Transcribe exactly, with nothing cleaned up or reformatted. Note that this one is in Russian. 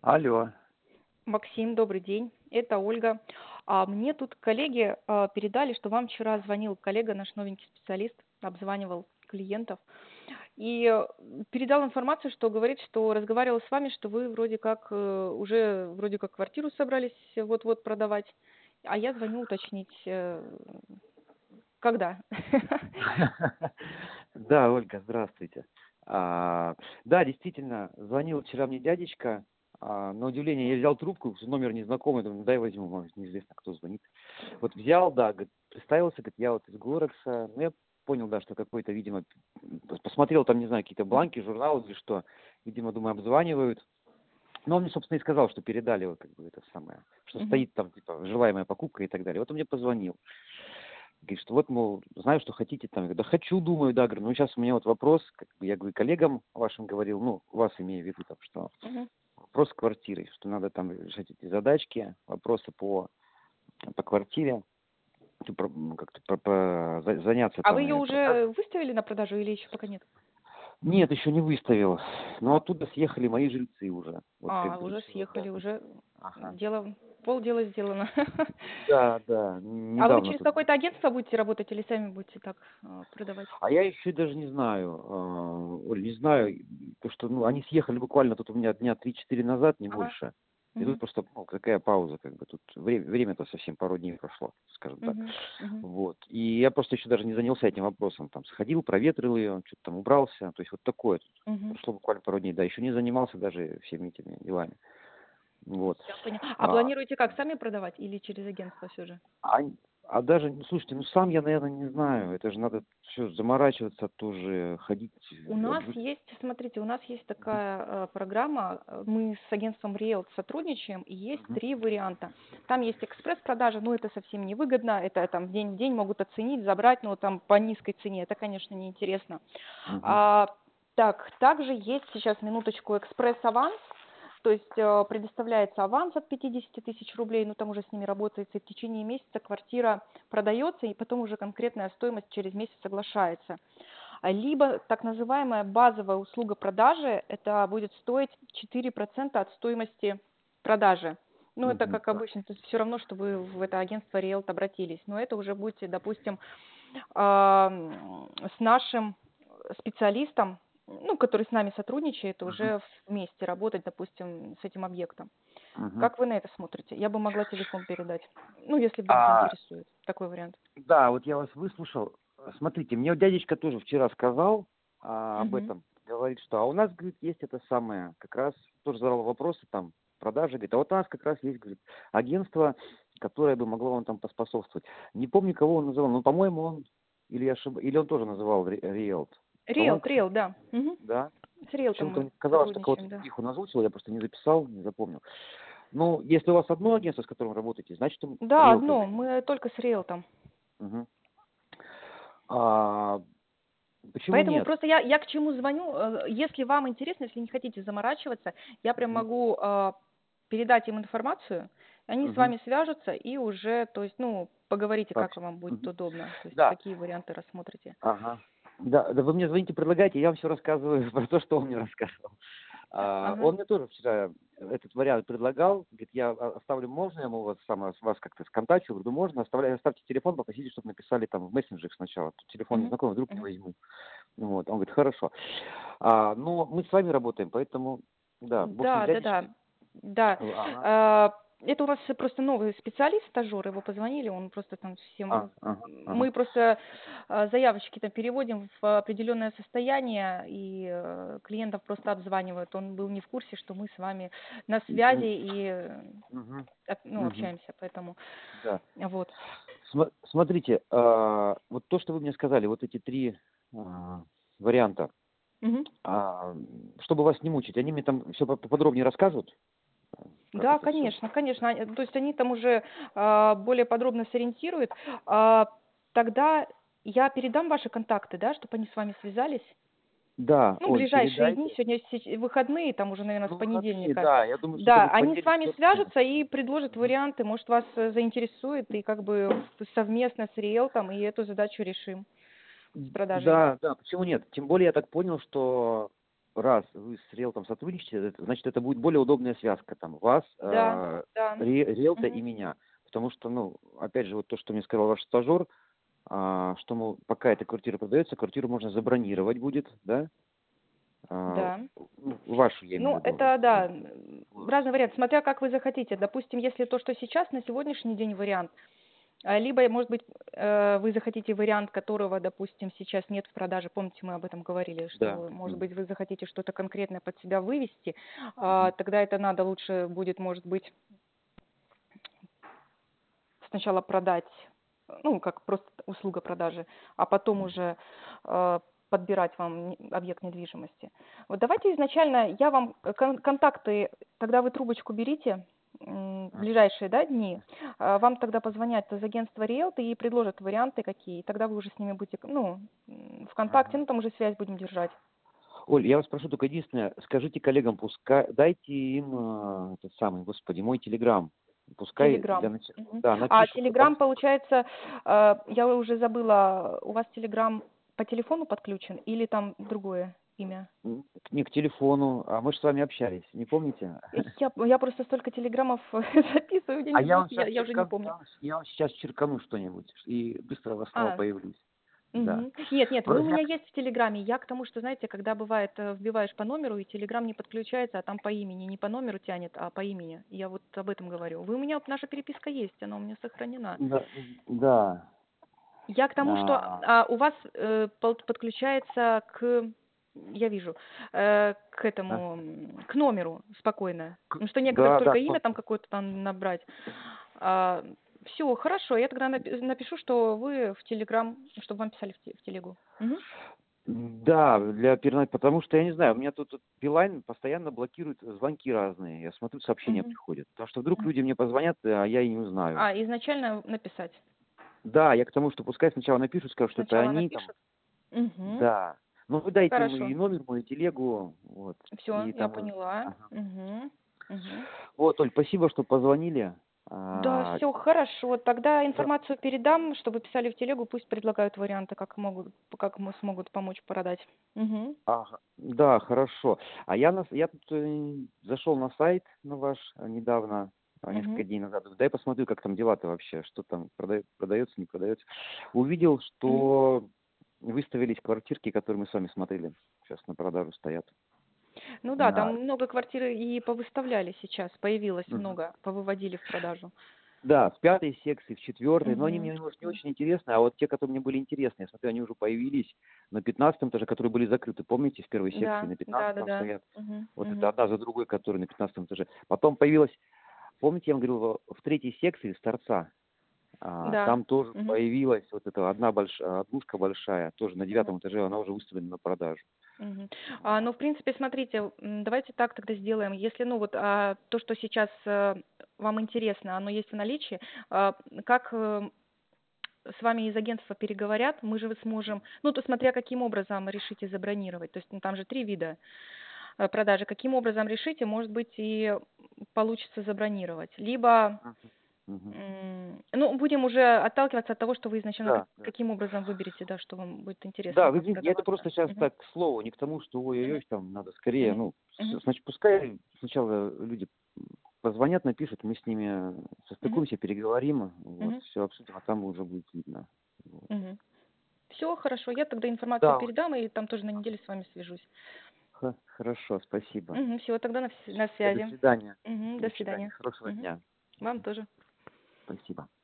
Алло. Максим, добрый день. Это Ольга. А мне тут коллеги а, передали, что вам вчера звонил коллега, наш новенький специалист, обзванивал клиентов. И э, передал информацию, что говорит, что разговаривал с вами, что вы вроде как э, уже вроде как квартиру собрались вот-вот продавать. А я звоню уточнить, э, когда. Да, Ольга, здравствуйте. А, да, действительно, звонил вчера мне дядечка. А, на удивление, я взял трубку, номер незнакомый, думаю, ну, дай возьму, может, неизвестно, кто звонит. Вот взял, да, говорит, представился, говорит, я вот из Горекса. Ну, я понял, да, что какой-то, видимо, п- посмотрел там, не знаю, какие-то бланки, журналы или что. Видимо, думаю, обзванивают. Но он мне, собственно, и сказал, что передали вот как бы это самое, что Мгм. стоит там, типа, желаемая покупка и так далее. Вот он мне позвонил. Говорит, что вот, мол, знаю, что хотите там. Я говорю, да хочу, думаю, да, говорю, ну сейчас у меня вот вопрос, как бы я говорю, коллегам вашим говорил, ну, вас имею в виду там, что Мгм. вопрос с квартирой, что надо там решать эти задачки, вопросы по, по квартире, ну, про- ну, как-то по- по- за- заняться А вы там ее и продажей. уже выставили на продажу или еще пока нет? Нет, еще не выставил, но оттуда съехали мои жильцы уже, вот как А, бы уже решила, да. съехали, уже Ага. дело, полдела сделано. Да, да, А вы недавно через тут. какое-то агентство будете работать или сами будете так а, продавать? А я еще даже не знаю, а, Оль, не знаю, потому что, ну, они съехали буквально тут у меня дня три-четыре назад, не Ага. больше. И тут Мгм. просто, ну, такая пауза, как бы, тут вре- время-то совсем пару дней прошло, скажем так. Мгм. Мгм. Вот. И я просто еще даже не занялся этим вопросом. Там сходил, проветрил ее, что-то там убрался. То есть вот такое тут. Мгм. Прошло буквально пару дней. Да, еще не занимался даже всеми этими делами. Вот. Я поняла. А А, планируете как, сами продавать или через агентство все же? А, а даже, ну, слушайте, ну сам я, наверное, не знаю. Это же надо все заморачиваться тоже, ходить. У э, нас обзвон- есть, смотрите, у нас есть такая э, программа, э, мы с агентством Реал сотрудничаем, и есть Мгм, три варианта. Там есть экспресс-продажа, но это совсем невыгодно, это там день в день могут оценить, забрать, но там по низкой цене, это, конечно, неинтересно. мгм, А, так, также есть сейчас, минуточку, экспресс-аванс, то есть э, предоставляется аванс от пятидесяти тысяч рублей, ну там уже с ними работается, и в течение месяца квартира продается, и потом уже конкретная стоимость через месяц соглашается. А либо так называемая базовая услуга продажи, это будет стоить четыре процента от стоимости продажи. Ну, это мгм. как обычно, то есть все равно, что вы в это агентство Риэлт обратились. Но это уже будете, допустим, а, м, с нашим специалистом, ну, который с нами сотрудничает, Мгм, уже вместе работать, допустим, с этим объектом. мгм. Как вы на это смотрите? Я бы могла телефон передать. Ну, если вдруг А, заинтересует такой вариант. да, вот я вас выслушал. Смотрите, мне вот дядечка тоже вчера сказал а, об Мгм. этом. Говорит, что а у нас, говорит, есть это самое, как раз тоже задал вопросы там, продажи, говорит, а вот у нас как раз есть, говорит, агентство, которое бы могло вам там поспособствовать. Не помню, кого он называл, но, по-моему, он, или я ошиб... или он тоже называл Ре- Риэлт. По-моему, Риэлт, кстати, Риэлт, да. Мгм. да. С Риэлтом Почему-то мы мне казалось, что кого-то сотрудничаем, да. других он озвучил, я просто не записал, не запомнил. Ну, если у вас одно агентство, с которым работаете, значит, он Да, Риэлтор. одно, мы только с Риэлтом. Мгм. А, почему Поэтому нет? просто я, я к чему звоню, э, если вам интересно, если не хотите заморачиваться, я прям Мгм. могу э, передать им информацию, они с Мгм. вами свяжутся и уже, то есть, ну, поговорите, как Пообщ- вам будет Мгм. удобно, то есть, Да, какие варианты рассмотрите. ага. Да, да вы мне звоните, предлагайте, я вам все рассказываю про то, что он мне рассказывал. А, Ага. он мне тоже вчера этот вариант предлагал, говорит, я о- оставлю, можно, я ему вас, сам, вас как-то сконтактил, говорю, «Да можно, оставляйте, оставьте телефон, попросите, чтобы написали там в мессенджерах сначала. Тут телефон Мгм. незнакомый, вдруг не Мгм. возьму. Вот, он говорит, хорошо. А, но мы с вами работаем, поэтому, да, в общем, Да, да, дядечка, да, да. ага, А, Это у нас просто новый специалист, стажер, его позвонили, он просто там а, всем... ага, ага. Мы просто а, заявочки там переводим в определенное состояние, и э, клиентов просто обзванивают. Он был не в курсе, что мы с вами на связи М, и э, мгм, об- ну, мгм, общаемся, поэтому да. вот. Сма- Смотрите, а, вот то, что вы мне сказали, вот эти три а, варианта, Мгм. а, чтобы вас не мучить, они мне там все поподробнее расскажут, как Да, это все. конечно, конечно. Они- То есть они там уже а, более подробно сориентируют. А, тогда я передам ваши контакты, да, чтобы они с вами связались. Да, Ну, Оль, ближайшие дни, передайте. сегодня сеч- выходные, там уже, наверное, с Ну, выходные, понедельника. да, я думаю, что Да, где-то в они с понедельник, вами вторник. свяжутся и предложат Мгм. варианты, может, вас э, заинтересует, и как бы совместно с риэлтом и эту задачу решим с продажей. Да, да, почему нет? Тем более я так понял, что раз вы с риэлтором сотрудничаете, это значит, это будет более удобная связка там вас, Да, э, да. ри риэлтора и Мгм. меня. Потому что, ну, опять же, вот то, что мне сказал ваш стажер, а, что, мол, пока эта квартира продается, квартиру можно забронировать будет, да? А, Да. ну, вашу, я имею Ну, в виду. это Вот. да, м, разный вариант, смотря как вы захотите. Допустим, если то, что сейчас, на сегодняшний день вариант, а, либо, может быть, э, вы захотите вариант, которого, допустим, сейчас нет в продаже. Помните, мы об этом говорили, Да. что, может Мгм. быть, вы захотите что-то конкретное под себя вывести, а, Мгм. тогда это надо лучше будет, может быть, сначала продать, ну, как просто услуга продажи, а потом уже э, подбирать вам не- объект недвижимости. Вот давайте изначально я вам э, кон- контакты, тогда вы трубочку берите, м, в Мгм. ближайшие, да, дни, а, вам тогда позвонят из агентства Риэлты и предложат варианты какие, и тогда вы уже с ними будете, ну, м, в контакте, Мгм. ну, там уже связь будем держать. Оль, я вас прошу только единственное, скажите коллегам, пускай, дайте им, э, этот самый, господи, мой телеграм. Пускай для Телеграм. начала, Мгм. да, А напишут, потому Телеграм, что получается, э, я уже забыла, у вас Телеграм по телефону подключен или там другое имя? м, к- не к телефону, а мы же с вами общались, не помните? Я, я просто столько телеграммов записываю А я где-нибудь, вам я, сейчас я уже не черкану, помню. я вам, я вам сейчас черкану что-нибудь, и быстро у вас снова А, появлюсь. Да. мгм. Нет, нет, вы у Просто я меня есть в Телеграме. Я к тому, что, знаете, когда бывает, э, вбиваешь по номеру, и Телеграм не подключается, а там по имени, не по номеру тянет, а по имени. Я вот об этом говорю. Вы у меня, вот наша переписка есть, она у меня сохранена. Да, да. Я к тому, что А, а, у вас э, под- подключается к, я вижу, э, к а, этому, м, к номеру спокойно. к- Ну что некогда да, да, только кто? имя там какое-то там набрать. Все, хорошо, я тогда напи- напишу, что вы в Телеграм, чтобы вам писали в, те- в Телегу. Мгм. Да, для перна- потому что я не знаю, у меня тут вот Билайн постоянно блокирует звонки разные. Я смотрю, сообщения Мгм. приходят. Потому что вдруг Мгм. люди мне позвонят, а я и не узнаю. А, изначально написать. Да, я к тому, что пускай сначала напишут, скажут, что это Сначала они там. напишут. Мгм. Да. Ну вы дайте им и Хорошо. номер, мою телегу, вот. Все, И я там. и- поняла. Ага. Мгм. Мгм. Вот, Оль, спасибо, что позвонили. Да, А, все хорошо. Тогда да, информацию передам, чтобы писали в телегу, пусть предлагают варианты, как могут, как мы смогут помочь продать. Мгм. ага, да, хорошо. А я, на, я тут э, зашел на сайт на ваш э, недавно, а, несколько Мгм. дней назад. Дай посмотрю, как там дела-то вообще, что там продает, продается, не продается. Увидел, Мгм. что выставились квартирки, которые мы с вами смотрели. Сейчас на продажу стоят. Ну да, На... там много квартир и повыставляли сейчас, появилось Мгм. много, повыводили в продажу. Да, в пятой секции, в четвертой, но они Мгм. мне, может, не очень интересны, а вот те, которые мне были интересны, я смотрю, они уже появились на пятнадцатом этаже, которые были закрыты. Помните, в первой секции Да, на да, да, пятнадцатом да. стоят? Мгм. Вот это Мгм. одна за другой, которые на пятнадцатом этаже. Потом появилась, помните, я вам говорил, во- в третьей секции с торца, а, Да. там тоже Мгм. появилась вот эта одна большая, однушка большая, тоже на Мгм. девятом этаже, она уже выставлена на продажу. Мгм. А, ну, в принципе, смотрите, м, давайте так тогда сделаем. Если, ну, вот а, то, что сейчас э, вам интересно, оно есть в наличии, а, как э, с вами из агентства переговорят, мы же вот сможем, ну, то смотря каким образом решите забронировать, то есть ну, там же три вида э, продажи, каким образом решите, может быть, и получится забронировать. Либо, Мгм. Мгм. м, ну, будем уже отталкиваться от того, что вы изначально как- Да, да. каким образом выберете, да, что вам будет интересно, Да, вы как извините, это продаваться. просто сейчас Мгм. так, к слову, не к тому, что Мгм. ой-ой-ой, там надо скорее, Мгм. ну, Мгм. с- значит, пускай сначала люди позвонят, напишут, мы с ними Мгм. состыкуемся, переговорим, вот, Мгм. все обсудим, а там уже будет видно. Вот. Мгм. Все хорошо, я тогда информацию Да, Оль. передам и там тоже на неделе с вами свяжусь. Х- хорошо, спасибо. Угу, всего тогда на, вс- на До связи. свидания. Угу, до До свидания, свидания. хорошего Угу. дня. Вам тоже. Спасибо.